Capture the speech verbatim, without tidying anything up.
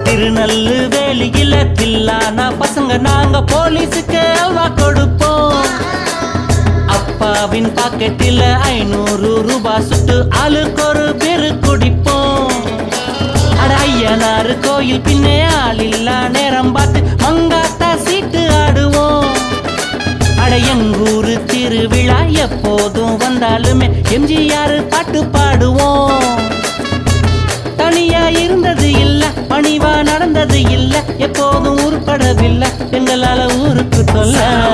திருநெல்வேலியில தில்லானா பசங்க நாங்க போலீஸுக்கு அல்வா கொடுப்போம். அப்பாவின் பாக்கெட்டில ஐநூறு ரூபாய் சுட்டு ஆளுக்கு ஒரு பேரு குடிப்போம். அட ஐயனாறு கோயில் பின்னே ஆள் இல்லா நேரம் பார்த்து மங்காத்தா சீட்டு ஆடுவோம். அட எங்கூரு திருவிழா எப்போதும் வந்தாலுமே எம்ஜிஆர் பாட்டு பாடுவோம். தனியா இருந்தது இல்ல, பணிவா நடந்தது இல்ல, எப்போதும் உருப்படவில்லை, எங்களால ஊருக்கு சொல்ல